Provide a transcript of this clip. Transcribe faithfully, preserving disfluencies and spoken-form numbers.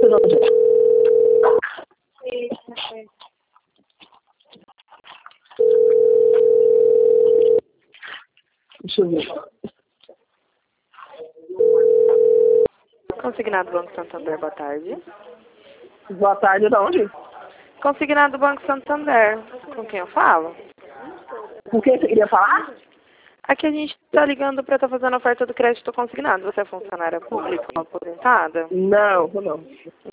não, gente. Deixa eu ver. Consignado Banco Santander, boa tarde. Boa tarde, de onde? Consignado Banco Santander, com quem eu falo? Com quem você queria falar? Aqui a gente está ligando para estar tá fazendo a oferta do crédito consignado. Você é funcionária pública ou aposentada? Não, não.